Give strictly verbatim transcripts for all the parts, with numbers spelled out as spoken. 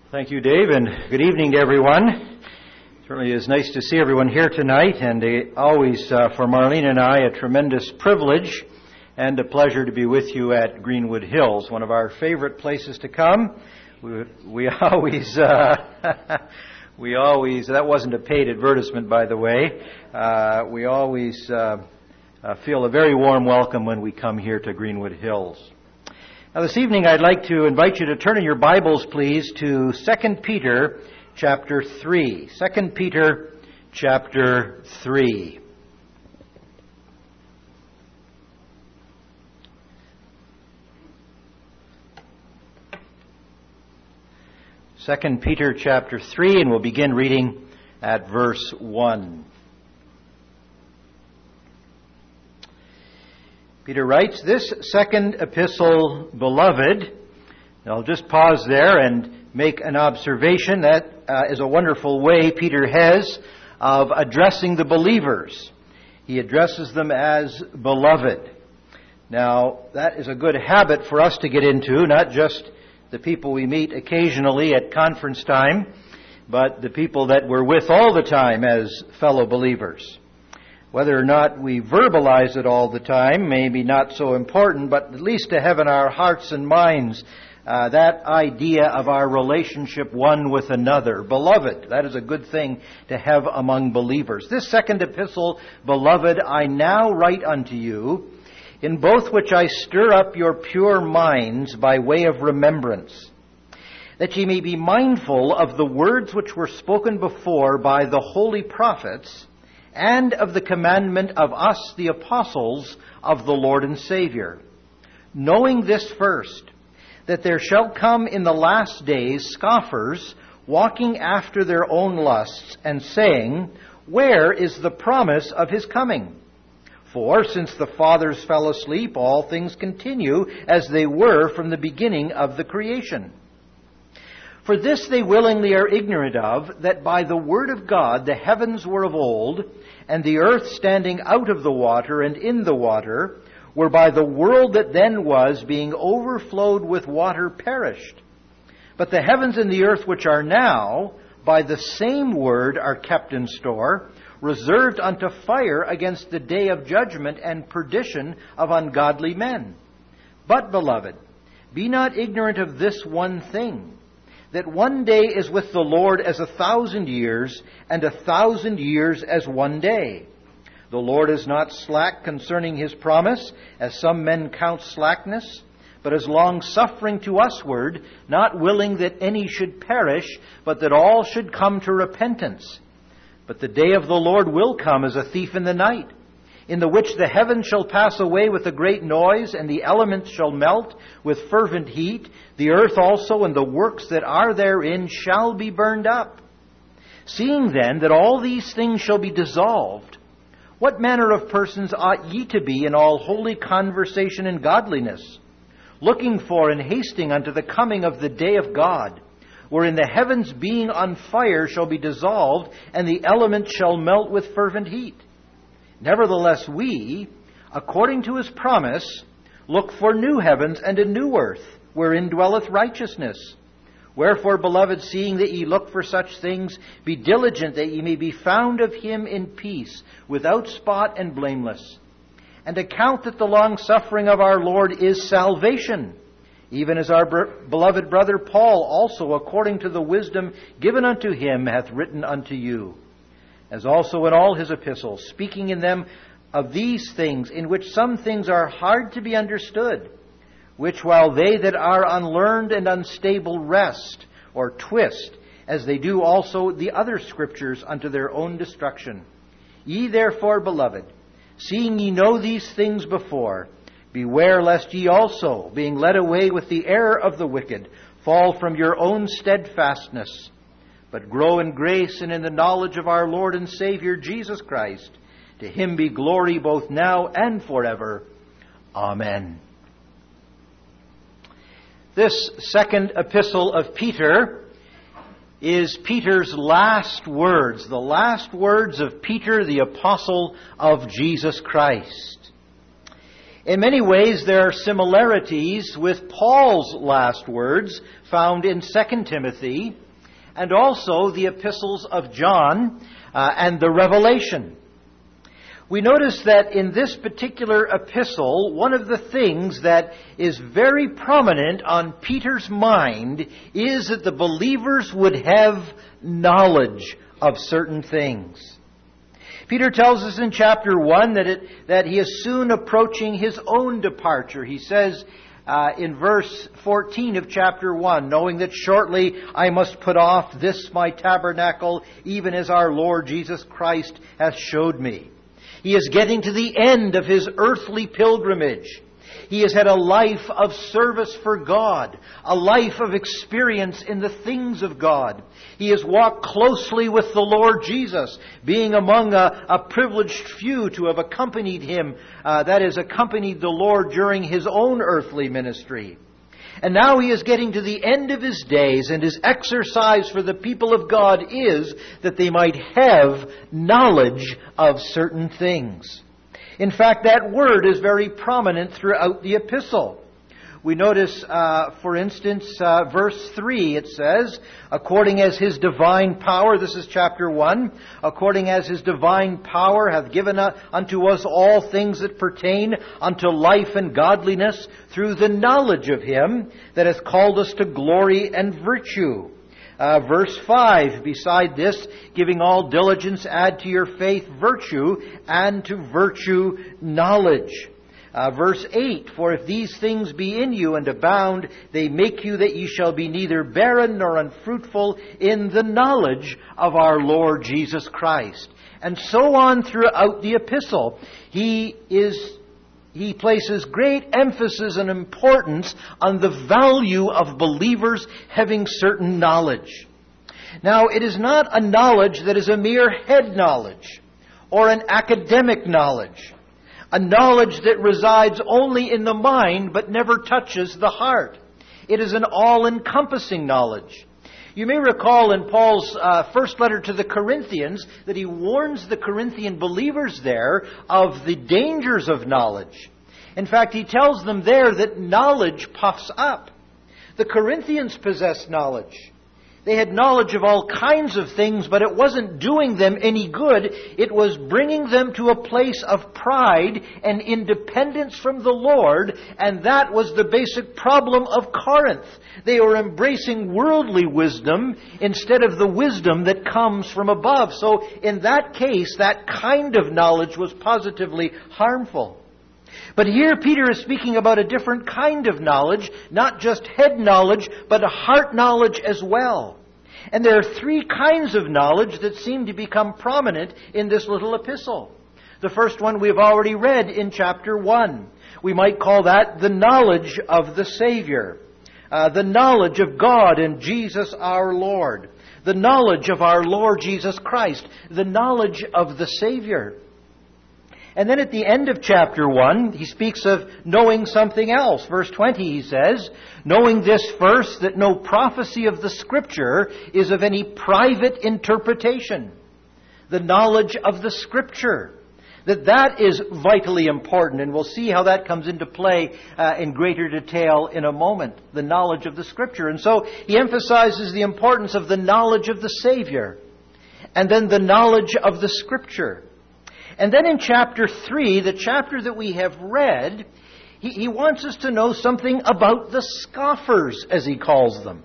Thank you, Dave, and good evening to everyone. It certainly is nice to see everyone here tonight, and uh, always uh, for Marlene and I a tremendous privilege and a pleasure to be with you at Greenwood Hills, one of our favorite places to come. We, we always, uh, we always, that wasn't a paid advertisement, by the way. Uh, we always uh, uh, feel a very warm welcome when we come here to Greenwood Hills. Now, this evening, I'd like to invite you to turn in your Bibles, please, to Second Peter chapter three. Second Peter chapter three. Second Peter chapter three, and we'll begin reading at verse one. Peter writes, "This second epistle, beloved," and I'll just pause there and make an observation. That uh, is a wonderful way Peter has of addressing the believers. He addresses them as beloved. Now, that is a good habit for us to get into, not just the people we meet occasionally at conference time, but the people that we're with all the time as fellow believers. Whether or not we verbalize it all the time may be not so important, but at least to have in our hearts and minds uh, that idea of our relationship one with another. Beloved, that is a good thing to have among believers. This second epistle, beloved, I now write unto you, in both which I stir up your pure minds by way of remembrance, that ye may be mindful of the words which were spoken before by the holy prophets, and of the commandment of us, the apostles of the Lord and Savior. Knowing this first, that there shall come in the last days scoffers, walking after their own lusts, and saying, Where is the promise of his coming? For since the fathers fell asleep, all things continue as they were from the beginning of the creation. For this they willingly are ignorant of, that by the word of God the heavens were of old, and the earth standing out of the water and in the water, whereby the world that then was, being overflowed with water, perished. But the heavens and the earth which are now, by the same word are kept in store, reserved unto fire against the day of judgment and perdition of ungodly men. But, beloved, be not ignorant of this one thing, that one day is with the Lord as a thousand years, and a thousand years as one day. The Lord is not slack concerning his promise, as some men count slackness, but is long-suffering to usward, not willing that any should perish, but that all should come to repentance. But the day of the Lord will come as a thief in the night, in the which the heavens shall pass away with a great noise, and the elements shall melt with fervent heat. The earth also and the works that are therein shall be burned up. Seeing then that all these things shall be dissolved, what manner of persons ought ye to be in all holy conversation and godliness, looking for and hasting unto the coming of the day of God, wherein the heavens being on fire shall be dissolved, and the elements shall melt with fervent heat? Nevertheless we, according to his promise, look for new heavens and a new earth, wherein dwelleth righteousness. Wherefore, beloved, seeing that ye look for such things, be diligent that ye may be found of him in peace, without spot and blameless. And account that the long-suffering of our Lord is salvation, even as our beloved brother Paul also, according to the wisdom given unto him, hath written unto you, as also in all his epistles, speaking in them of these things, in which some things are hard to be understood, which while they that are unlearned and unstable wrest or twist, as they do also the other scriptures unto their own destruction. Ye therefore, beloved, seeing ye know these things before, beware lest ye also, being led away with the error of the wicked, fall from your own steadfastness, but grow in grace and in the knowledge of our Lord and Savior Jesus Christ. To him be glory both now and forever. Amen. This second epistle of Peter is Peter's last words, the last words of Peter, the apostle of Jesus Christ. In many ways, there are similarities with Paul's last words found in Second Timothy and also the epistles of John uh, and the Revelation. We notice that in this particular epistle, one of the things that is very prominent on Peter's mind is that the believers would have knowledge of certain things. Peter tells us in chapter one that it, that he is soon approaching his own departure. He says uh, in verse fourteen of chapter one, knowing that shortly I must put off this my tabernacle, even as our Lord Jesus Christ hath showed me. He is getting to the end of his earthly pilgrimage. He has had a life of service for God, a life of experience in the things of God. He has walked closely with the Lord Jesus, being among a, a privileged few to have accompanied him, uh, that is, accompanied the Lord during his own earthly ministry. And now he is getting to the end of his days, and his exercise for the people of God is that they might have knowledge of certain things. In fact, that word is very prominent throughout the epistle. We notice, uh, for instance, uh, verse three, it says, according as his divine power, this is chapter one, according as his divine power hath given unto us all things that pertain unto life and godliness through the knowledge of him that hath called us to glory and virtue. Uh, verse five, beside this, giving all diligence, add to your faith virtue, and to virtue knowledge. Uh, verse eight, for if these things be in you and abound, they make you that ye shall be neither barren nor unfruitful in the knowledge of our Lord Jesus Christ. And so on throughout the epistle. He is He places great emphasis and importance on the value of believers having certain knowledge. Now, it is not a knowledge that is a mere head knowledge or an academic knowledge, a knowledge that resides only in the mind but never touches the heart. It is an all-encompassing knowledge. You may recall in Paul's uh, first letter to the Corinthians that he warns the Corinthian believers there of the dangers of knowledge. In fact, he tells them there that knowledge puffs up. The Corinthians possessed knowledge. They had knowledge of all kinds of things, but it wasn't doing them any good. It was bringing them to a place of pride and independence from the Lord, and that was the basic problem of Corinth. They were embracing worldly wisdom instead of the wisdom that comes from above. So in that case, that kind of knowledge was positively harmful. But here Peter is speaking about a different kind of knowledge, not just head knowledge, but a heart knowledge as well. And there are three kinds of knowledge that seem to become prominent in this little epistle. The first one we've already read in chapter one. We might call that the knowledge of the Savior. Uh, the knowledge of God and Jesus our Lord. The knowledge of our Lord Jesus Christ. The knowledge of the Savior. And then at the end of chapter one, he speaks of knowing something else. Verse twenty, he says, knowing this first, that no prophecy of the Scripture is of any private interpretation. The knowledge of the Scripture. That that is vitally important, and we'll see how that comes into play uh, in greater detail in a moment. The knowledge of the Scripture. And so he emphasizes the importance of the knowledge of the Savior. And then the knowledge of the Scripture. And then in chapter three, the chapter that we have read, he, he wants us to know something about the scoffers, as he calls them,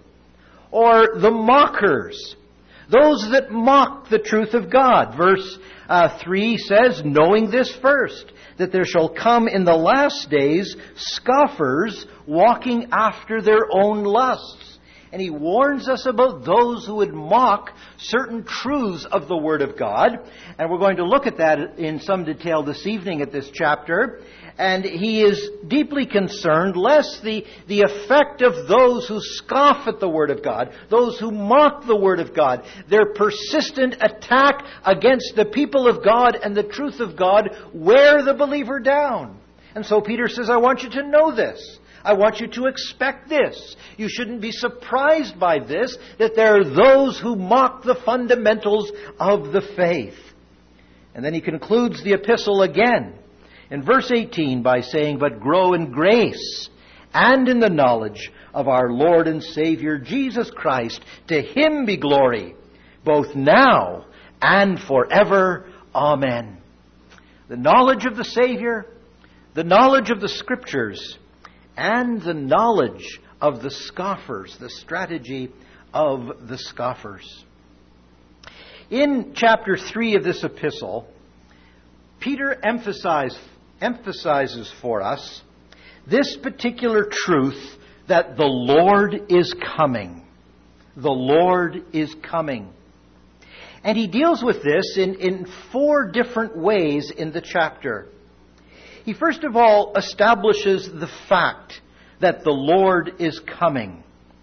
or the mockers, those that mock the truth of God. Verse uh, three says, knowing this first, that there shall come in the last days scoffers walking after their own lusts. And he warns us about those who would mock certain truths of the Word of God. And we're going to look at that in some detail this evening at this chapter. And he is deeply concerned lest the, the effect of those who scoff at the Word of God, those who mock the Word of God, their persistent attack against the people of God and the truth of God wear the believer down. And so Peter says, I want you to know this. I want you to expect this. You shouldn't be surprised by this, that there are those who mock the fundamentals of the faith. And then he concludes the epistle again. In verse eighteen, by saying, "But grow in grace and in the knowledge of our Lord and Savior Jesus Christ. To Him be glory, both now and forever. Amen." The knowledge of the Savior, the knowledge of the Scriptures, and the knowledge of the scoffers, the strategy of the scoffers. In chapter three of this epistle, Peter emphasize, emphasizes for us this particular truth that the Lord is coming. The Lord is coming. And he deals with this in, in four different ways in the chapter. He first of all establishes the fact that the Lord is coming.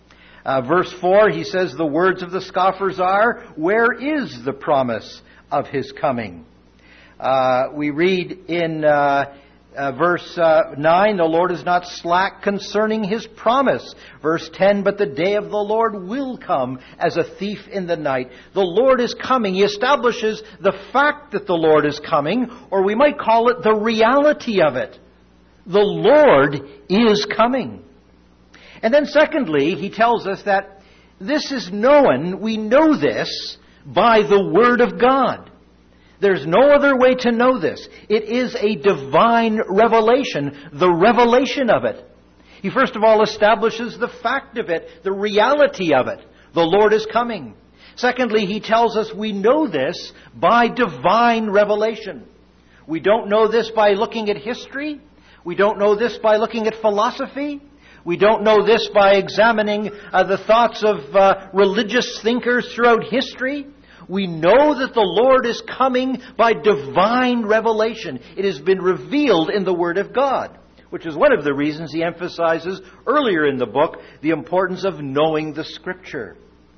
Uh, verse four, he says, the words of the scoffers are, "Where is the promise of His coming?" Uh, we read in uh, uh, verse uh, nine, "The Lord is not slack concerning His promise." Verse ten, "But the day of the Lord will come as a thief in the night." The Lord is coming. He establishes the fact that the Lord is coming, or we might call it the reality of it. The Lord is coming. And then secondly, he tells us that this is known, we know this, by the Word of God. There's no other way to know this. It is a divine revelation, the revelation of it. He first of all establishes the fact of it, the reality of it. The Lord is coming. Secondly, he tells us we know this by divine revelation. We don't know this by looking at history. We don't know this by looking at philosophy. We don't know this by examining uh, the thoughts of uh, religious thinkers throughout history. We know that the Lord is coming by divine revelation. It has been revealed in the Word of God, which is one of the reasons he emphasizes earlier in the book the importance of knowing the Scripture.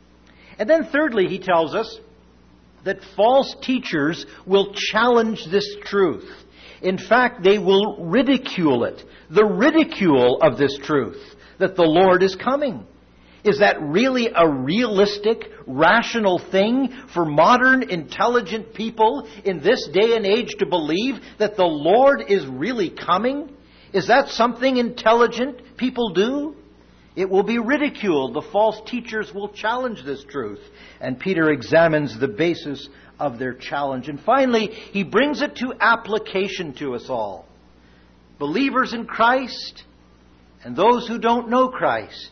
And then thirdly, he tells us that false teachers will challenge this truth. In fact, they will ridicule it. The ridicule of this truth, that the Lord is coming. Is that really a realistic, rational thing for modern, intelligent people in this day and age to believe that the Lord is really coming? Is that something intelligent people do? It will be ridiculed. The false teachers will challenge this truth. And Peter examines the basis of their challenge. And finally, he brings it to application to us all. Believers in Christ and those who don't know Christ.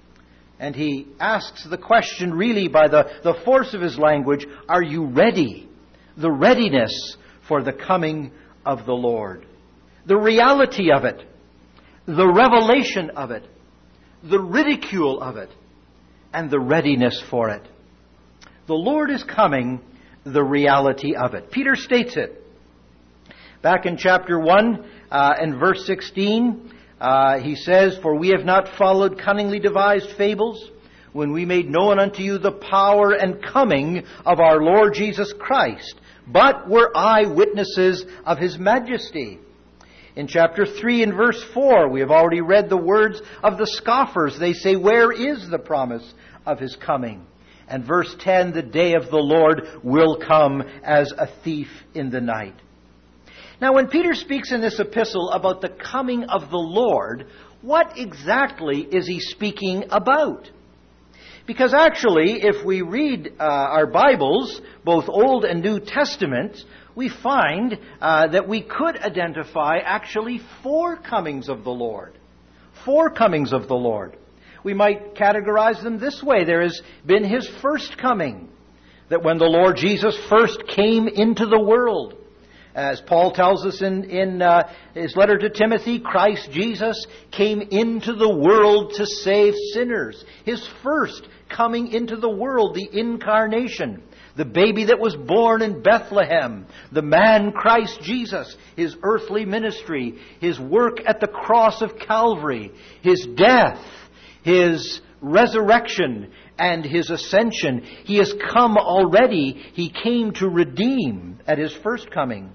And he asks the question really by the, the force of his language, are you ready? The readiness for the coming of the Lord. The reality of it. The revelation of it. The ridicule of it. And the readiness for it. The Lord is coming, the reality of it. Peter states it. Back in chapter one uh, and verse sixteen, uh, he says, "For we have not followed cunningly devised fables, when we made known unto you the power and coming of our Lord Jesus Christ, but were eyewitnesses of His majesty." In chapter three and verse four, we have already read the words of the scoffers. They say, "Where is the promise of His coming?" And verse ten, "The day of the Lord will come as a thief in the night." Now, when Peter speaks in this epistle about the coming of the Lord, what exactly is he speaking about? Because actually, if we read uh, our Bibles, both Old and New Testament, we find uh, that we could identify actually four comings of the Lord. Four comings of the Lord. We might categorize them this way. There has been His first coming, that when the Lord Jesus first came into the world. As Paul tells us in, in uh, his letter to Timothy, Christ Jesus came into the world to save sinners. His first coming into the world, the incarnation. The baby that was born in Bethlehem. The man Christ Jesus. His earthly ministry. His work at the cross of Calvary. His death. His resurrection and His ascension. He has come already. He came to redeem at His first coming.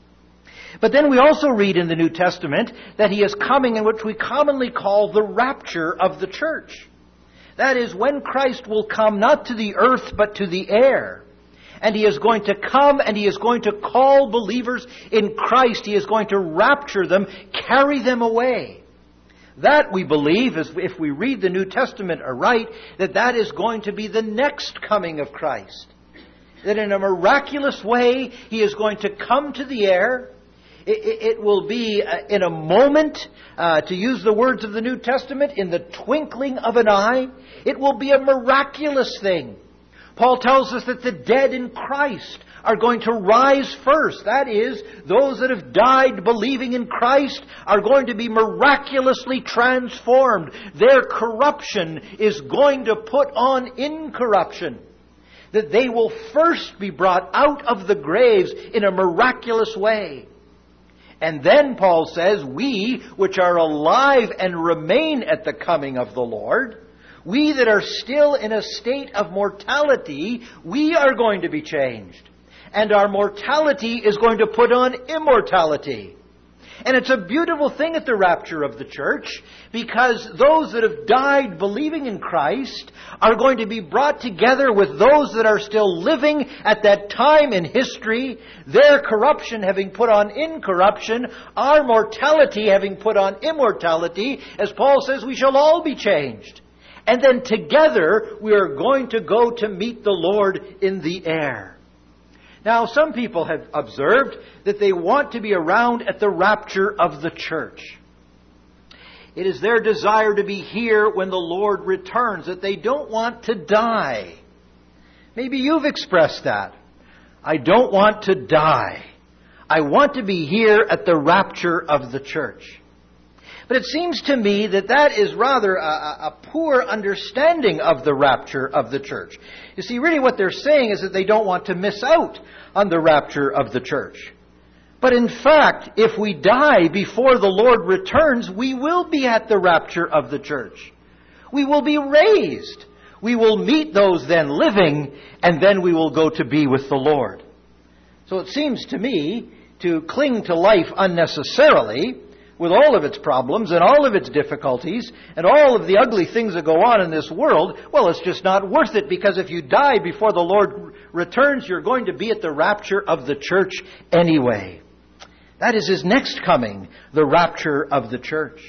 But then we also read in the New Testament that He is coming in what we commonly call the rapture of the church. That is, when Christ will come not to the earth but to the air. And He is going to come and He is going to call believers in Christ. He is going to rapture them, carry them away. That, we believe, is, if we read the New Testament aright, that that is going to be the next coming of Christ. That in a miraculous way, He is going to come to the air. It, it will be uh, in a moment, uh, to use the words of the New Testament, in the twinkling of an eye. It will be a miraculous thing. Paul tells us that the dead in Christ are going to rise first. That is, those that have died believing in Christ are going to be miraculously transformed. Their corruption is going to put on incorruption. That they will first be brought out of the graves in a miraculous way. And then, Paul says, we, which are alive and remain at the coming of the Lord, we that are still in a state of mortality, we are going to be changed. And our mortality is going to put on immortality. And it's a beautiful thing at the rapture of the church, because those that have died believing in Christ are going to be brought together with those that are still living at that time in history, their corruption having put on incorruption, our mortality having put on immortality. As Paul says, we shall all be changed. And then together we are going to go to meet the Lord in the air. Now, some people have observed that they want to be around at the rapture of the church. It is their desire to be here when the Lord returns, that they don't want to die. Maybe you've expressed that. I don't want to die. I want to be here at the rapture of the church. But it seems to me that that is rather a, a poor understanding of the rapture of the church. You see, really what they're saying is that they don't want to miss out on the rapture of the church. But in fact, if we die before the Lord returns, we will be at the rapture of the church. We will be raised. We will meet those then living, and then we will go to be with the Lord. So it seems to me to cling to life unnecessarily, with all of its problems and all of its difficulties and all of the ugly things that go on in this world, well, it's just not worth it, because if you die before the Lord returns, you're going to be at the rapture of the church anyway. That is His next coming, the rapture of the church.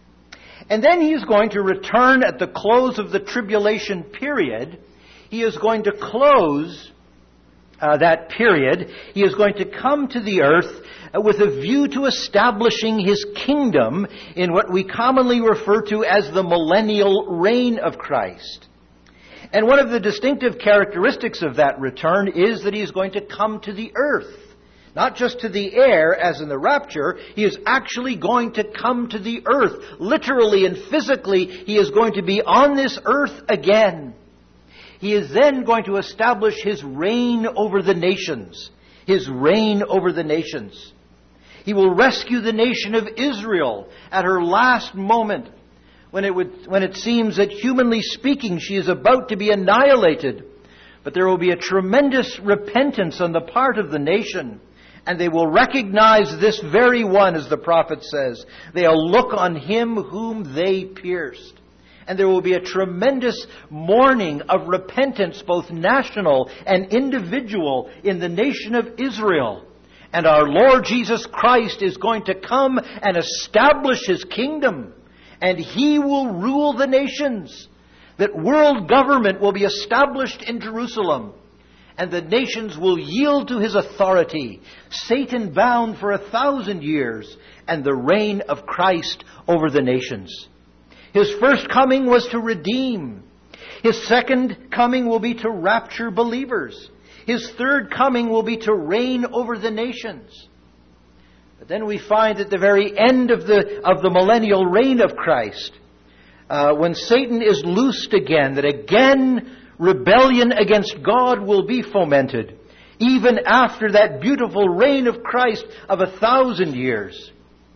And then He is going to return at the close of the tribulation period. He is going to close uh, that period. He is going to come to the earth with a view to establishing His kingdom in what we commonly refer to as the millennial reign of Christ. And one of the distinctive characteristics of that return is that He is going to come to the earth. Not just to the air, as in the rapture. He is actually going to come to the earth. Literally and physically, He is going to be on this earth again. He is then going to establish His reign over the nations. His reign over the nations. He will rescue the nation of Israel at her last moment, when it would, when it seems that, humanly speaking, she is about to be annihilated. But there will be a tremendous repentance on the part of the nation, and they will recognize this very one, as the prophet says. They'll look on Him whom they pierced. And there will be a tremendous mourning of repentance, both national and individual, in the nation of Israel. And our Lord Jesus Christ is going to come and establish His kingdom. And He will rule the nations. That world government will be established in Jerusalem. And the nations will yield to His authority. Satan bound for a thousand years. And the reign of Christ over the nations. His first coming was to redeem. His second coming will be to rapture believers. His third coming will be to reign over the nations. But then we find at the very end of the, of the millennial reign of Christ, uh, when Satan is loosed again, that again rebellion against God will be fomented, even after that beautiful reign of Christ of a thousand years.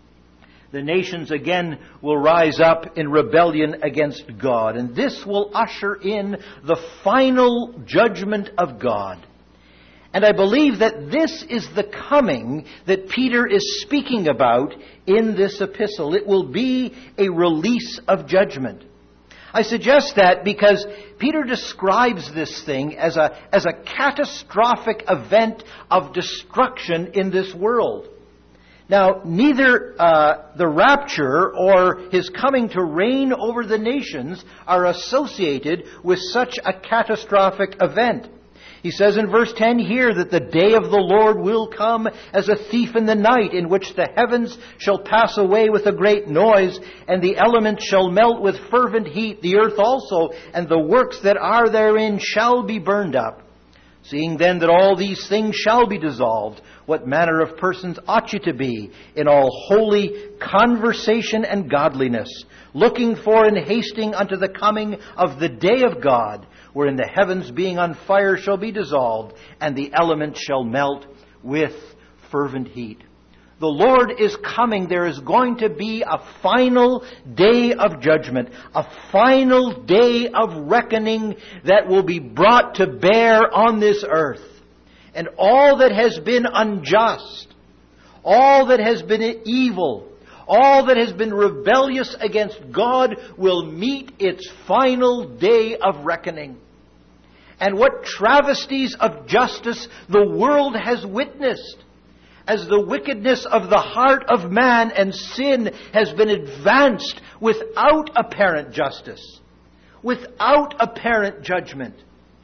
The nations again will rise up in rebellion against God, and this will usher in the final judgment of God. And I believe that this is the coming that Peter is speaking about in this epistle. It will be a release of judgment. I suggest that because Peter describes this thing as a, as a catastrophic event of destruction in this world. Now, neither uh, the rapture or his coming to reign over the nations are associated with such a catastrophic event. He says in verse ten here that the day of the Lord will come as a thief in the night, in which the heavens shall pass away with a great noise, and the elements shall melt with fervent heat, the earth also, and the works that are therein shall be burned up. Seeing then that all these things shall be dissolved, what manner of persons ought you to be in all holy conversation and godliness, looking for and hasting unto the coming of the day of God, wherein the heavens being on fire shall be dissolved, and the elements shall melt with fervent heat. The Lord is coming. There is going to be a final day of judgment, a final day of reckoning that will be brought to bear on this earth. And all that has been unjust, all that has been evil, all that has been rebellious against God will meet its final day of reckoning. And what travesties of justice the world has witnessed, as the wickedness of the heart of man and sin has been advanced without apparent justice, without apparent judgment.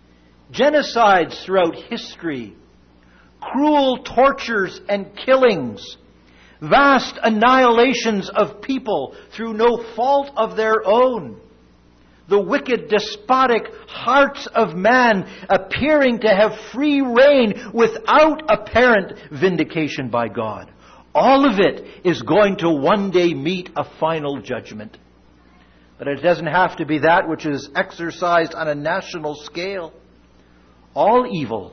Genocides throughout history, cruel tortures and killings, vast annihilations of people through no fault of their own, the wicked, despotic hearts of man appearing to have free reign without apparent vindication by God. All of it is going to one day meet a final judgment. But it doesn't have to be that which is exercised on a national scale. All evil,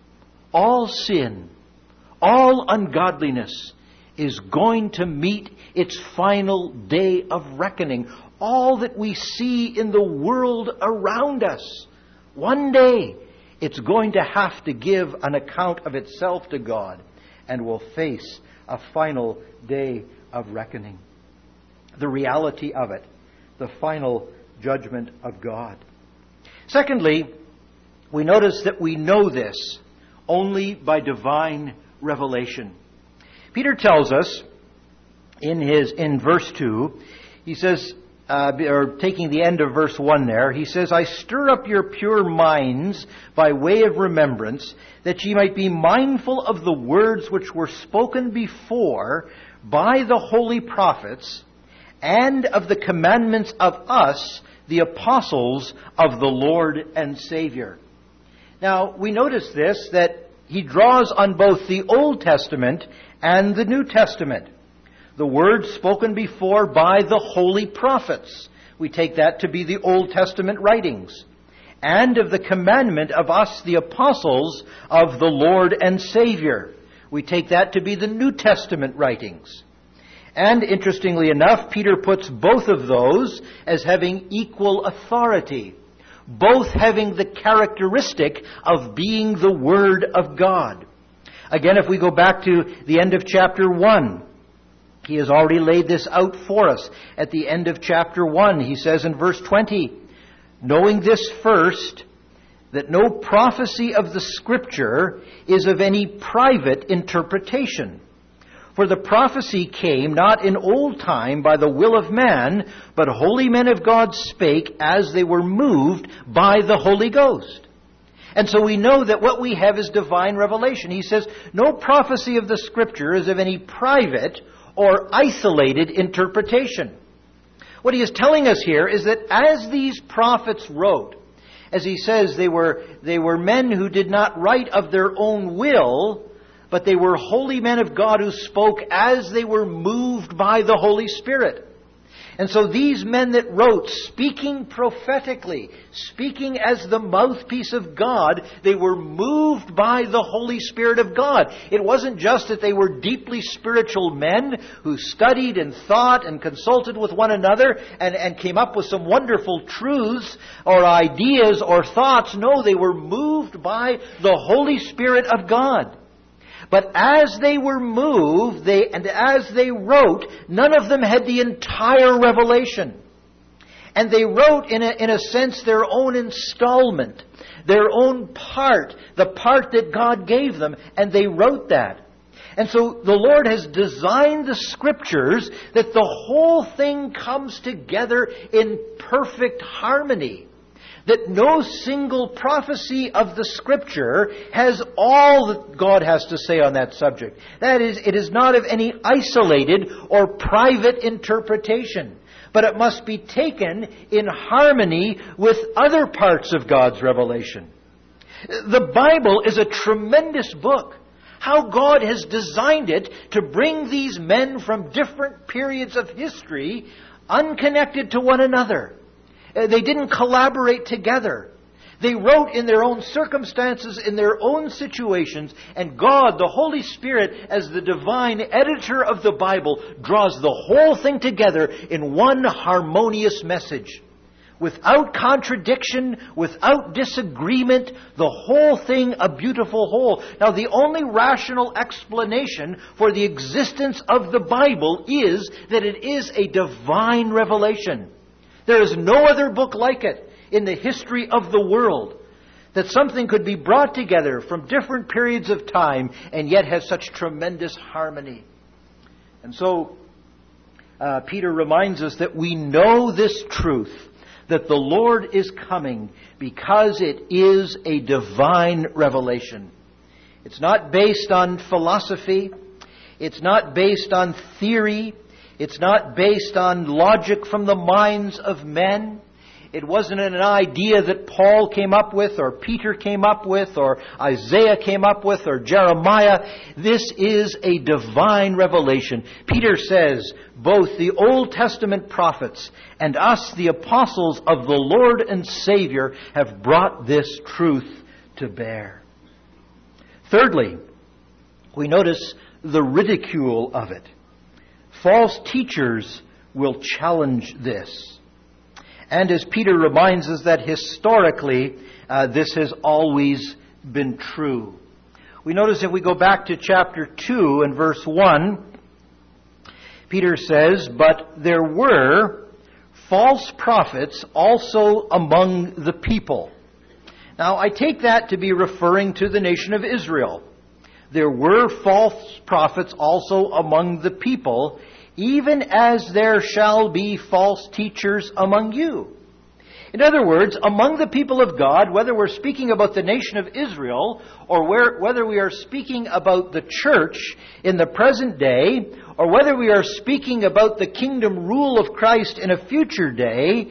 all sin, all ungodliness is going to meet its final day of reckoning. All that we see in the world around us, one day it's going to have to give an account of itself to God and will face a final day of reckoning. The reality of it, the final judgment of God. Secondly, we notice that we know this only by divine revelation. Peter tells us in his in verse two, he says, uh, or taking the end of verse one there, he says, I stir up your pure minds by way of remembrance, that ye might be mindful of the words which were spoken before by the holy prophets, and of the commandments of us, the apostles of the Lord and Savior. Now, we notice this, that he draws on both the Old Testament and the New Testament. The words spoken before by the holy prophets, we take that to be the Old Testament writings. And of the commandment of us, the apostles of the Lord and Savior, we take that to be the New Testament writings. And interestingly enough, Peter puts both of those as having equal authority, both having the characteristic of being the Word of God. Again, if we go back to the end of chapter one, he has already laid this out for us. At the end of chapter one, he says in verse twenty, knowing this first, that no prophecy of the Scripture is of any private interpretation. For the prophecy came not in old time by the will of man, but holy men of God spake as they were moved by the Holy Ghost. And so we know that what we have is divine revelation. He says, no prophecy of the Scripture is of any private or isolated interpretation. What he is telling us here is that as these prophets wrote, as he says, they were, they were men who did not write of their own will, but they were holy men of God who spoke as they were moved by the Holy Spirit. And so these men that wrote, speaking prophetically, speaking as the mouthpiece of God, they were moved by the Holy Spirit of God. It wasn't just that they were deeply spiritual men who studied and thought and consulted with one another and, and came up with some wonderful truths or ideas or thoughts. No, they were moved by the Holy Spirit of God. But as they were moved, they and as they wrote, none of them had the entire revelation. And they wrote, in a, in a sense, their own installment, their own part, the part that God gave them, and they wrote that. And so the Lord has designed the Scriptures that the whole thing comes together in perfect harmony. That no single prophecy of the Scripture has all that God has to say on that subject. That is, it is not of any isolated or private interpretation, but it must be taken in harmony with other parts of God's revelation. The Bible is a tremendous book. How God has designed it to bring these men from different periods of history unconnected to one another. They didn't collaborate together. They wrote in their own circumstances, in their own situations, and God, the Holy Spirit, as the divine editor of the Bible, draws the whole thing together in one harmonious message. Without contradiction, without disagreement, the whole thing a beautiful whole. Now, the only rational explanation for the existence of the Bible is that it is a divine revelation. There is no other book like it in the history of the world, that something could be brought together from different periods of time and yet has such tremendous harmony. And so, uh, Peter reminds us that we know this truth, that the Lord is coming because it is a divine revelation. It's not based on philosophy. It's not based on theory. It's not based on logic from the minds of men. It wasn't an idea that Paul came up with, or Peter came up with, or Isaiah came up with, or Jeremiah. This is a divine revelation. Peter says, both the Old Testament prophets and us, the apostles of the Lord and Savior, have brought this truth to bear. Thirdly, we notice the ridicule of it. False teachers will challenge this. And as Peter reminds us that historically, uh, this has always been true. We notice if we go back to chapter two and verse one, Peter says, "But there were false prophets also among the people." Now, I take that to be referring to the nation of Israel. There were false prophets also among the people, even as there shall be false teachers among you. In other words, among the people of God, whether we're speaking about the nation of Israel, or where, whether we are speaking about the church in the present day, or whether we are speaking about the kingdom rule of Christ in a future day,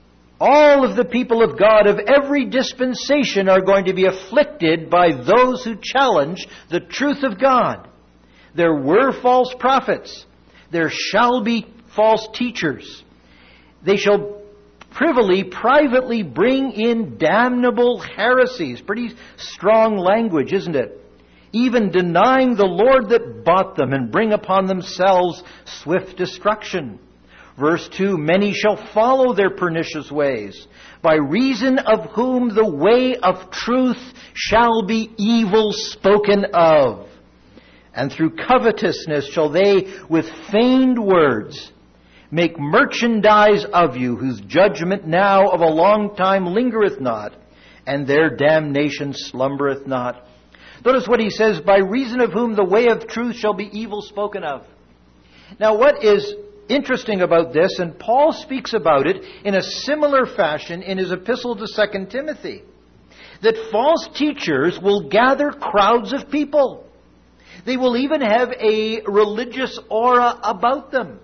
all of the people of God of every dispensation are going to be afflicted by those who challenge the truth of God. There were false prophets. There shall be false teachers. They shall privily, privately bring in damnable heresies. Pretty strong language, isn't it? Even denying the Lord that bought them, and bring upon themselves swift destruction. Verse two, "Many shall follow their pernicious ways, by reason of whom the way of truth shall be evil spoken of. And through covetousness shall they with feigned words make merchandise of you, whose judgment now of a long time lingereth not, and their damnation slumbereth not." Notice what he says, "By reason of whom the way of truth shall be evil spoken of." Now, what is interesting about this, and Paul speaks about it in a similar fashion in his epistle to Second Timothy, that false teachers will gather crowds of people. They will even have a religious aura about them.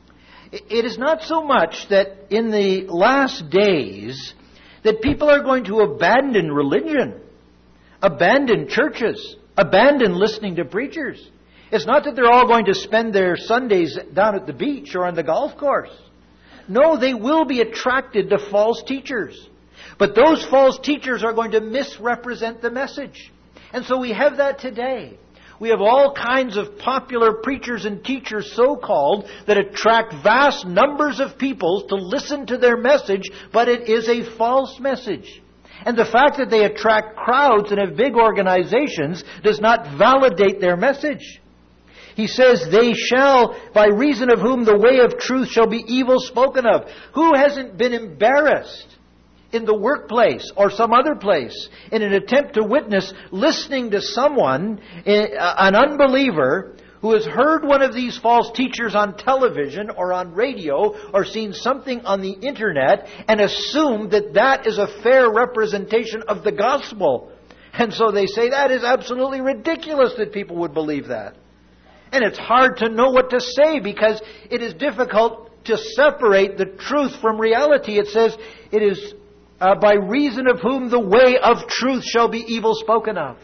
It is not so much that in the last days that people are going to abandon religion, abandon churches, abandon listening to preachers. It's not that they're all going to spend their Sundays down at the beach or on the golf course. No, they will be attracted to false teachers. But those false teachers are going to misrepresent the message. And so we have that today. We have all kinds of popular preachers and teachers, so-called, that attract vast numbers of people to listen to their message, but it is a false message. And the fact that they attract crowds and have big organizations does not validate their message. He says, they shall, by reason of whom the way of truth shall be evil spoken of. Who hasn't been embarrassed in the workplace or some other place in an attempt to witness, listening to someone, an unbeliever, who has heard one of these false teachers on television or on radio or seen something on the internet and assumed that that is a fair representation of the gospel? And so they say that is absolutely ridiculous that people would believe that. And it's hard to know what to say because it is difficult to separate the truth from reality. It says, it is uh, by reason of whom the way of truth shall be evil spoken of.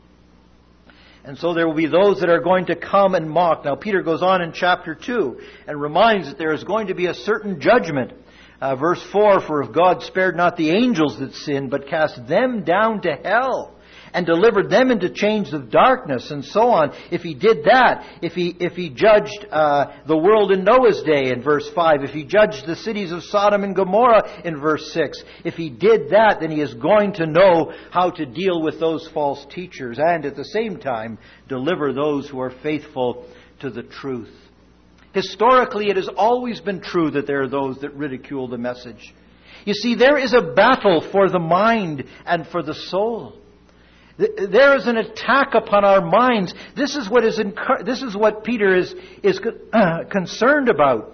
And so there will be those that are going to come and mock. Now Peter goes on in chapter two and reminds that there is going to be a certain judgment. Uh, verse four, for if God spared not the angels that sinned, but cast them down to hell, and delivered them into chains of darkness, and so on. If He did that, if He if He judged uh, the world in Noah's day, in verse five, if He judged the cities of Sodom and Gomorrah, in verse six, if He did that, then He is going to know how to deal with those false teachers, and at the same time, deliver those who are faithful to the truth. Historically, it has always been true that there are those that ridicule the message. You see, there is a battle for the mind and for the soul. There is an attack upon our minds. This is what is this is what Peter is is uh, concerned about.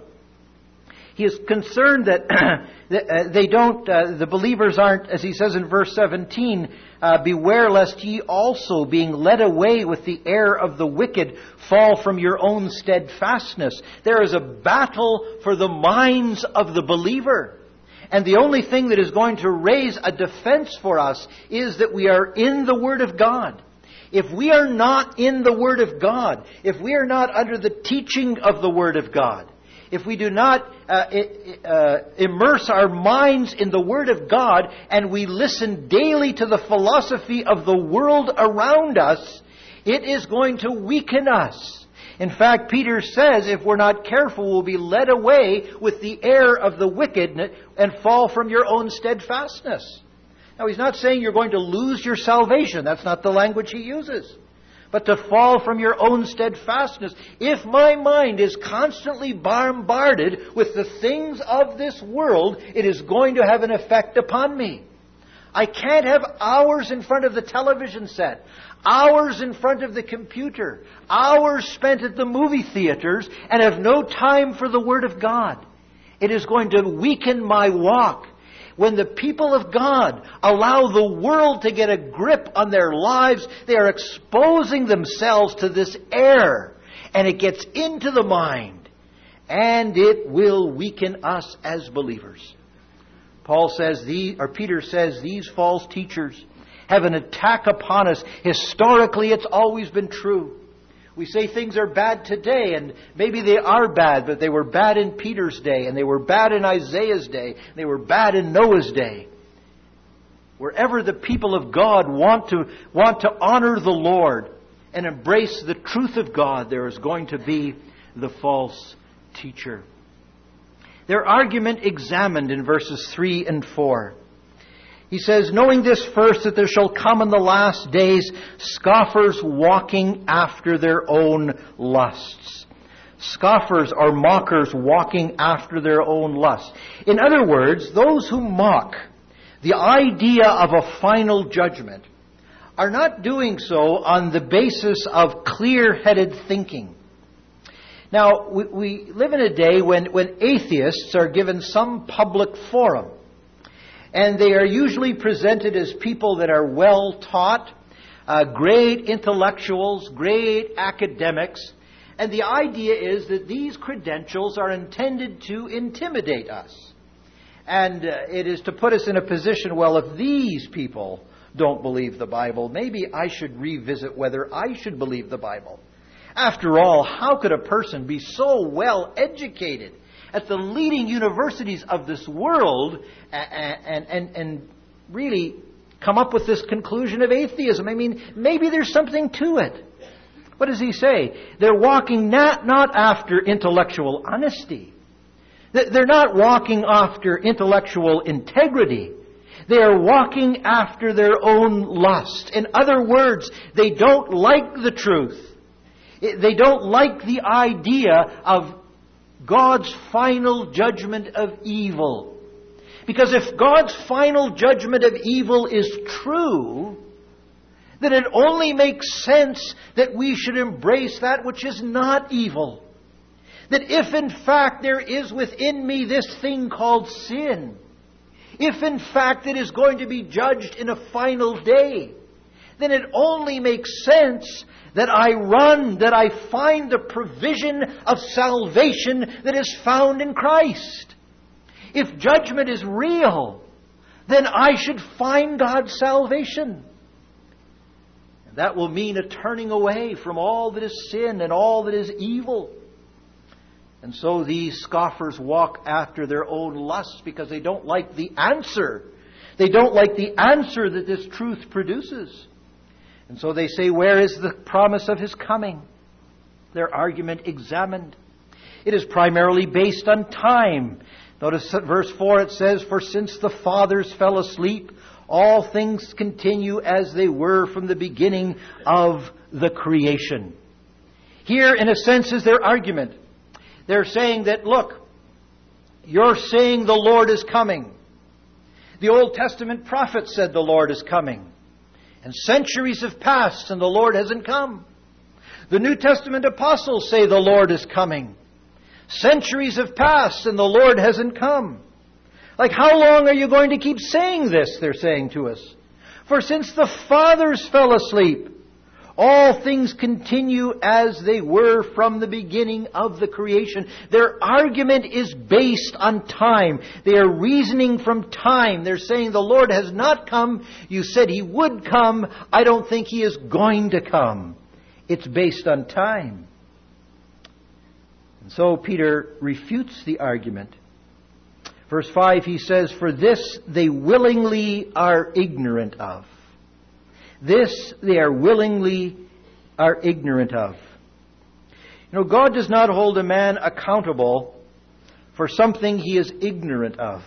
He is concerned that they don't, uh, the believers aren't, as he says in verse seventeen, uh, beware lest ye also, being led away with the error of the wicked, fall from your own steadfastness. There is a battle for the minds of the believer. And the only thing that is going to raise a defense for us is that we are in the Word of God. If we are not in the Word of God, if we are not under the teaching of the Word of God, if we do not uh, uh, immerse our minds in the Word of God and we listen daily to the philosophy of the world around us, it is going to weaken us. In fact, Peter says if we're not careful, we'll be led away with the error of the wicked and fall from your own steadfastness. Now, he's not saying you're going to lose your salvation. That's not the language he uses. But to fall from your own steadfastness. If my mind is constantly bombarded with the things of this world, it is going to have an effect upon me. I can't have hours in front of the television set, hours in front of the computer, hours spent at the movie theaters, and have no time for the Word of God. It is going to weaken my walk. When the people of God allow the world to get a grip on their lives, they are exposing themselves to this error, and it gets into the mind, and it will weaken us as believers. Paul says, these, or Peter says, these false teachers have an attack upon us. Historically, it's always been true. We say things are bad today, and maybe they are bad, but they were bad in Peter's day, and they were bad in Isaiah's day, and they were bad in Noah's day. Wherever the people of God want to, want to honor the Lord and embrace the truth of God, there is going to be the false teacher. Their argument examined in verses three and four. He says, knowing this first, that there shall come in the last days scoffers walking after their own lusts. Scoffers are mockers walking after their own lusts. In other words, those who mock the idea of a final judgment are not doing so on the basis of clear-headed thinking. Now, we, we live in a day when, when atheists are given some public forum. And they are usually presented as people that are well taught, uh, great intellectuals, great academics. And the idea is that these credentials are intended to intimidate us. And uh, it is to put us in a position, well, if these people don't believe the Bible, maybe I should revisit whether I should believe the Bible. After all, how could a person be so well educated at the leading universities of this world and, and, and, and really come up with this conclusion of atheism? I mean, maybe there's something to it. What does he say? They're walking not, not after intellectual honesty. They're not walking after intellectual integrity. They are walking after their own lust. In other words, they don't like the truth. They don't like the idea of God's final judgment of evil. Because if God's final judgment of evil is true, then it only makes sense that we should embrace that which is not evil. That if in fact there is within me this thing called sin, if in fact it is going to be judged in a final day, then it only makes sense that I run, that I find the provision of salvation that is found in Christ. If judgment is real, then I should find God's salvation. And that will mean a turning away from all that is sin and all that is evil. And so these scoffers walk after their own lusts because they don't like the answer. They don't like the answer that this truth produces. And so they say, where is the promise of His coming? Their argument examined. It is primarily based on time. Notice at verse four it says, for since the fathers fell asleep, all things continue as they were from the beginning of the creation. Here, in a sense, is their argument. They're saying that, look, you're saying the Lord is coming. The Old Testament prophets said the Lord is coming. And centuries have passed and the Lord hasn't come. The New Testament apostles say the Lord is coming. Centuries have passed and the Lord hasn't come. Like, how long are you going to keep saying this, they're saying to us? For since the fathers fell asleep, all things continue as they were from the beginning of the creation. Their argument is based on time. They are reasoning from time. They're saying the Lord has not come. You said He would come. I don't think He is going to come. It's based on time. And so Peter refutes the argument. Verse five, he says, for this they willingly are ignorant of. This they are willingly are ignorant of. You know, God does not hold a man accountable for something he is ignorant of.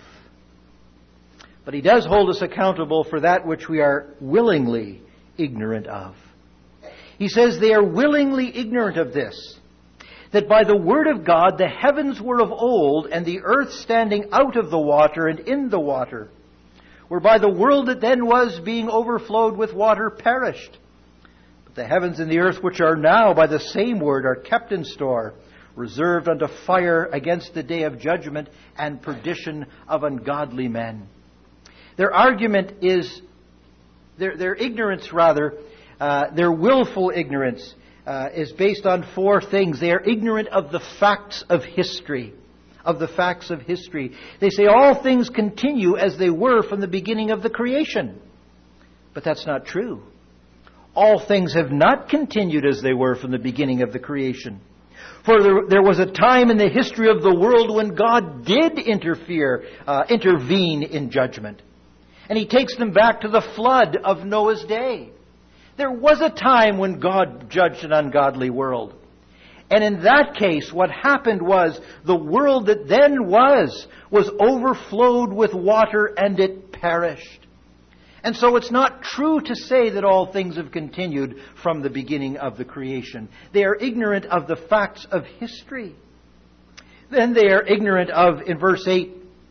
But He does hold us accountable for that which we are willingly ignorant of. He says they are willingly ignorant of this, that by the word of God the heavens were of old, and the earth standing out of the water and in the water, whereby the world that then was, being overflowed with water, perished. But the heavens and the earth which are now by the same word are kept in store, reserved unto fire against the day of judgment and perdition of ungodly men. Their argument is, their, their ignorance rather, uh, their willful ignorance uh, is based on four things. They are ignorant of the facts of history. Of the facts of history. They say all things continue as they were from the beginning of the creation. But that's not true. All things have not continued as they were from the beginning of the creation. For there, there was a time in the history of the world when God did interfere, uh, intervene in judgment. And He takes them back to the flood of Noah's day. There was a time when God judged an ungodly world. And in that case, what happened was the world that then was, was overflowed with water and it perished. And so it's not true to say that all things have continued from the beginning of the creation. They are ignorant of the facts of history. Then they are ignorant of, in verse eight,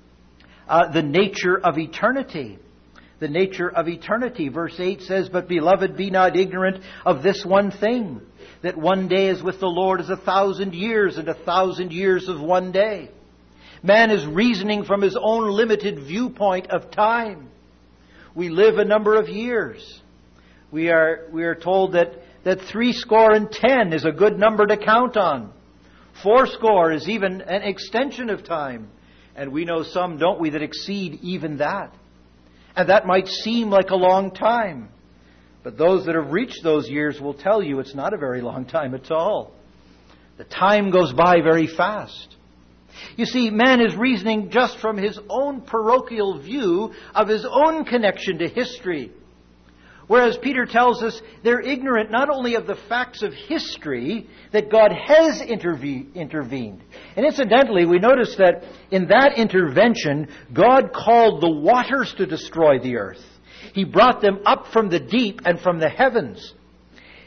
uh, the nature of eternity. The nature of eternity. Verse eight says, but beloved, be not ignorant of this one thing, that one day is with the Lord as a thousand years, and a thousand years of one day. Man is reasoning from his own limited viewpoint of time. We live a number of years. We are we are told that, that three score and ten is a good number to count on. Four score is even an extension of time. And we know some, don't we, that exceed even that. And that might seem like a long time. But those that have reached those years will tell you it's not a very long time at all. The time goes by very fast. You see, man is reasoning just from his own parochial view of his own connection to history. Whereas Peter tells us they're ignorant not only of the facts of history, that God has interve- intervened. And incidentally, we notice that in that intervention, God called the waters to destroy the earth. He brought them up from the deep and from the heavens.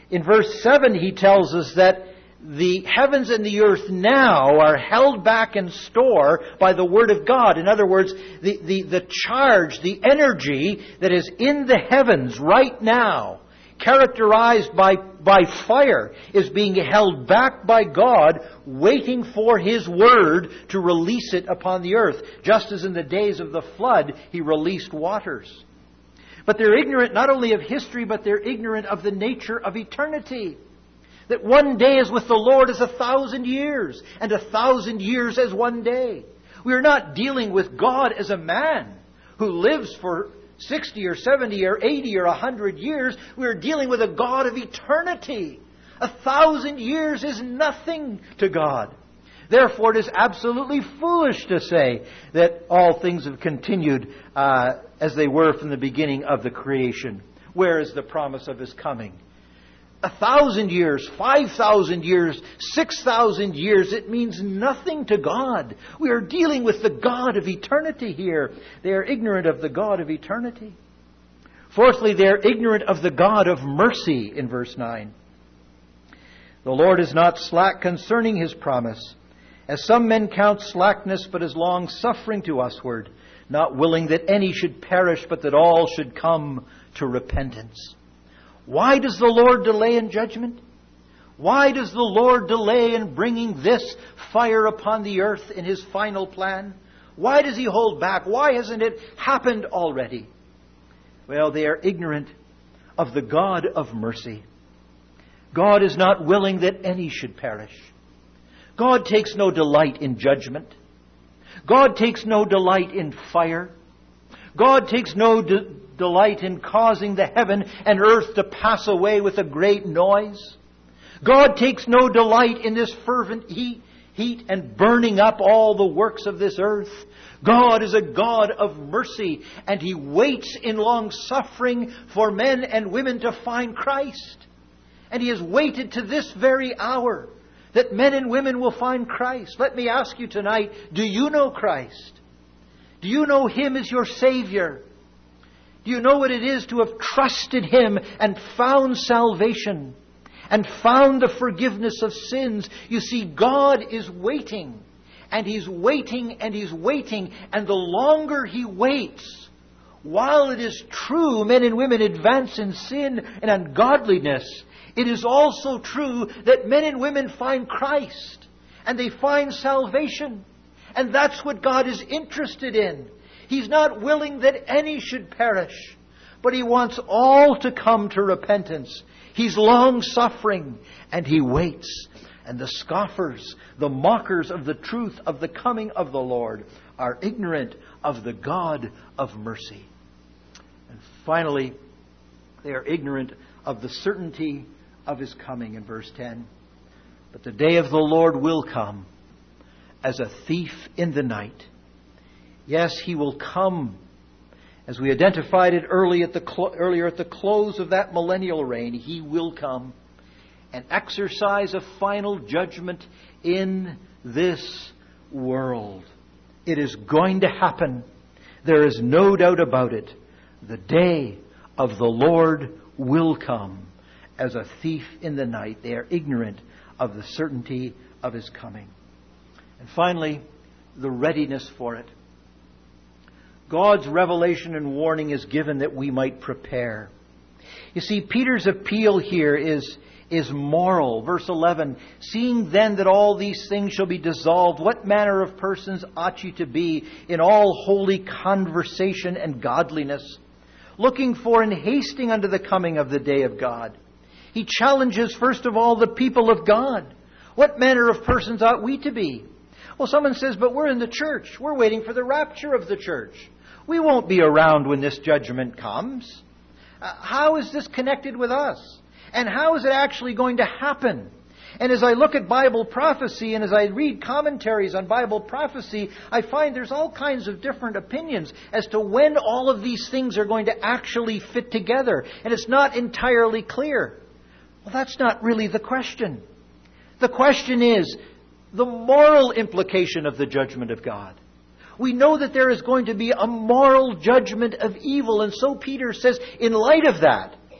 In verse seven, he tells us that the heavens and the earth now are held back in store by the Word of God. In other words, the, the, the charge, the energy that is in the heavens right now, characterized by, by fire, is being held back by God, waiting for His Word to release it upon the earth. Just as in the days of the flood, He released waters. But they're ignorant not only of history, but they're ignorant of the nature of eternity. That one day is with the Lord as a thousand years, and a thousand years as one day. We are not dealing with God as a man who lives for sixty or seventy or eighty or one hundred years. We are dealing with a God of eternity. A thousand years is nothing to God. Therefore, it is absolutely foolish to say that all things have continued uh, as they were from the beginning of the creation. Where is the promise of His coming? A thousand years, five thousand years, six thousand years, it means nothing to God. We are dealing with the God of eternity here. They are ignorant of the God of eternity. Fourthly, they are ignorant of the God of mercy in verse nine. The Lord is not slack concerning His promise, as some men count slackness, but is long-suffering to usward, not willing that any should perish, but that all should come to repentance. Why does the Lord delay in judgment? Why does the Lord delay in bringing this fire upon the earth in His final plan? Why does He hold back? Why hasn't it happened already? Well, they are ignorant of the God of mercy. God is not willing that any should perish. God takes no delight in judgment. God takes no delight in fire. God takes no de- delight in causing the heaven and earth to pass away with a great noise. God takes no delight in this fervent heat, heat and burning up all the works of this earth. God is a God of mercy, and He waits in long suffering for men and women to find Christ. And He has waited to this very hour that men and women will find Christ. Let me ask you tonight, do you know Christ? Do you know Him as your Savior? Do you know what it is to have trusted Him and found salvation and found the forgiveness of sins? You see, God is waiting, and He's waiting, and He's waiting, and the longer He waits, while it is true men and women advance in sin and ungodliness, it is also true that men and women find Christ and they find salvation. And that's what God is interested in. He's not willing that any should perish, but He wants all to come to repentance. He's long-suffering, and He waits. And the scoffers, the mockers of the truth of the coming of the Lord, are ignorant of the God of mercy. And finally, they are ignorant of the certainty of His coming in verse ten. But the day of the Lord will come as a thief in the night. Yes, He will come, as we identified it early at the clo- earlier at the close of that millennial reign. He will come and exercise a final judgment in this world. It is going to happen. There is no doubt about it. The day of the Lord will come as a thief in the night. They are ignorant of the certainty of His coming. And finally, the readiness for it. God's revelation and warning is given that we might prepare. You see, Peter's appeal here is, is moral. Verse eleven, seeing then that all these things shall be dissolved, what manner of persons ought ye to be in all holy conversation and godliness, looking for and hasting unto the coming of the day of God? He challenges, first of all, the people of God. What manner of persons ought we to be? Well, someone says, but we're in the church. We're waiting for the rapture of the church. We won't be around when this judgment comes. Uh, how is this connected with us? And how is it actually going to happen? And as I look at Bible prophecy and as I read commentaries on Bible prophecy, I find there's all kinds of different opinions as to when all of these things are going to actually fit together. And it's not entirely clear. Well, that's not really the question. The question is the moral implication of the judgment of God. We know that there is going to be a moral judgment of evil. And so Peter says, in light of that,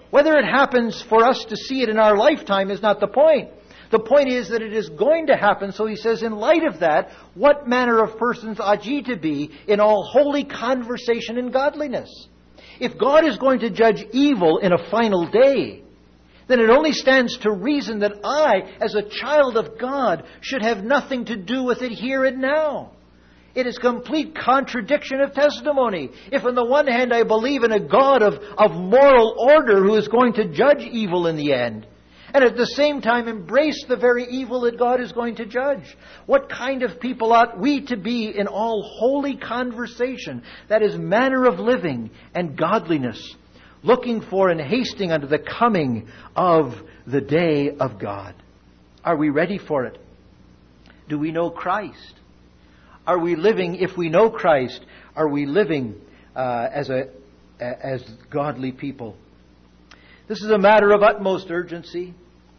Whether it happens for us to see it in our lifetime is not the point. The point is that it is going to happen. So he says, in light of that, what manner of persons ought ye to be in all holy conversation and godliness? If God is going to judge evil in a final day, then it only stands to reason that I, as a child of God, should have nothing to do with it here and now. It is complete contradiction of testimony. If on the one hand I believe in a God of, of moral order who is going to judge evil in the end, and at the same time embrace the very evil that God is going to judge. What kind of people ought we to be in all holy conversation, that is, manner of living and godliness, looking for and hasting unto the coming of the day of God? Are we ready for it? Do we know Christ? Are we living, if we know Christ, are we living uh, as a as godly people? This is a matter of utmost urgency.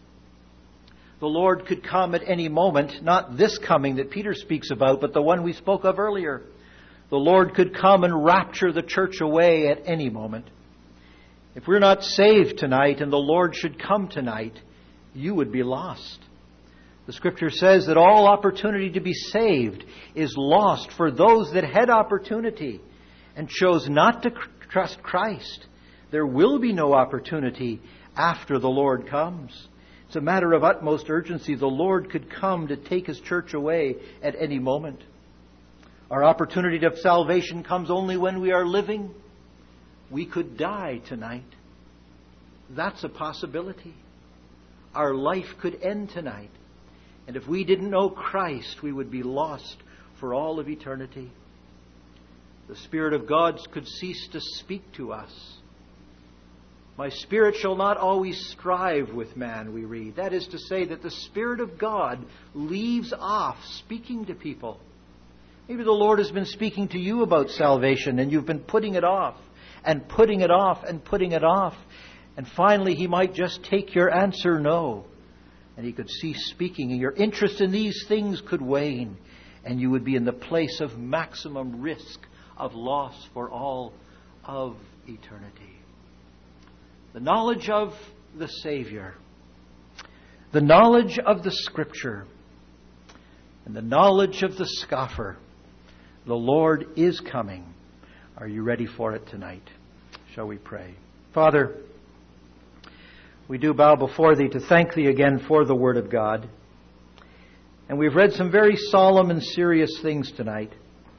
The Lord could come at any moment, not this coming that Peter speaks about, but the one we spoke of earlier. The Lord could come and rapture the church away at any moment. If we're not saved tonight and the Lord should come tonight, you would be lost. The Scripture says that all opportunity to be saved is lost for those that had opportunity and chose not to trust Christ. There will be no opportunity after the Lord comes. It's a matter of utmost urgency. The Lord could come to take His church away at any moment. Our opportunity of salvation comes only when we are living. We could die tonight. That's a possibility. Our life could end tonight. And if we didn't know Christ, we would be lost for all of eternity. The Spirit of God could cease to speak to us. My spirit shall not always strive with man, we read. That is to say that the Spirit of God leaves off speaking to people. Maybe the Lord has been speaking to you about salvation and you've been putting it off and putting it off and putting it off. And finally He might just take your answer no. And He could cease speaking, and your interest in these things could wane, and you would be in the place of maximum risk of loss for all of eternity. The knowledge of the Savior, the knowledge of the Scripture, and the knowledge of the scoffer. The Lord is coming. Are you ready for it tonight? Shall we pray? Father, we do bow before Thee to thank Thee again for the Word of God. And we've read some very solemn and serious things tonight.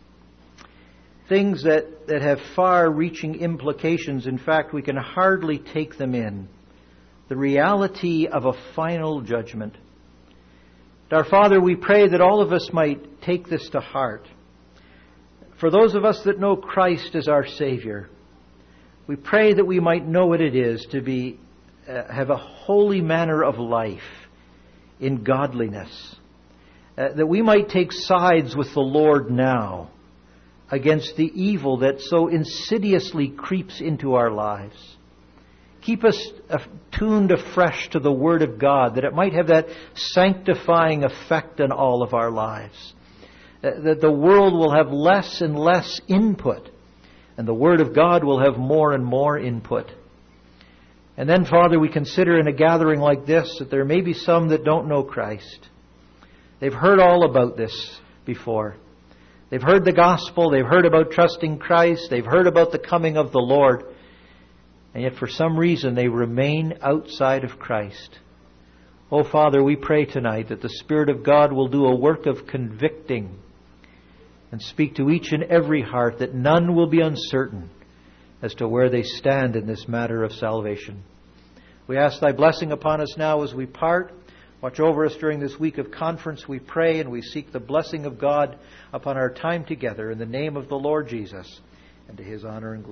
Things that, that have far-reaching implications. In fact, we can hardly take them in. The reality of a final judgment. Our Father, we pray that all of us might take this to heart. For those of us that know Christ as our Savior, we pray that we might know what it is to be uh, have a holy manner of life in godliness. Uh, that we might take sides with the Lord now against the evil that so insidiously creeps into our lives. Keep us tuned afresh to the Word of God, that it might have that sanctifying effect on all of our lives. That the world will have less and less input, and the Word of God will have more and more input. And then, Father, we consider in a gathering like this that there may be some that don't know Christ. They've heard all about this before. They've heard the gospel. They've heard about trusting Christ. They've heard about the coming of the Lord. And yet for some reason they remain outside of Christ. Oh, Father, we pray tonight that the Spirit of God will do a work of convicting and speak to each and every heart, that none will be uncertain as to where they stand in this matter of salvation. We ask Thy blessing upon us now as we part. Watch over us during this week of conference, we pray, and we seek the blessing of God upon our time together in the name of the Lord Jesus, and to His honor and glory.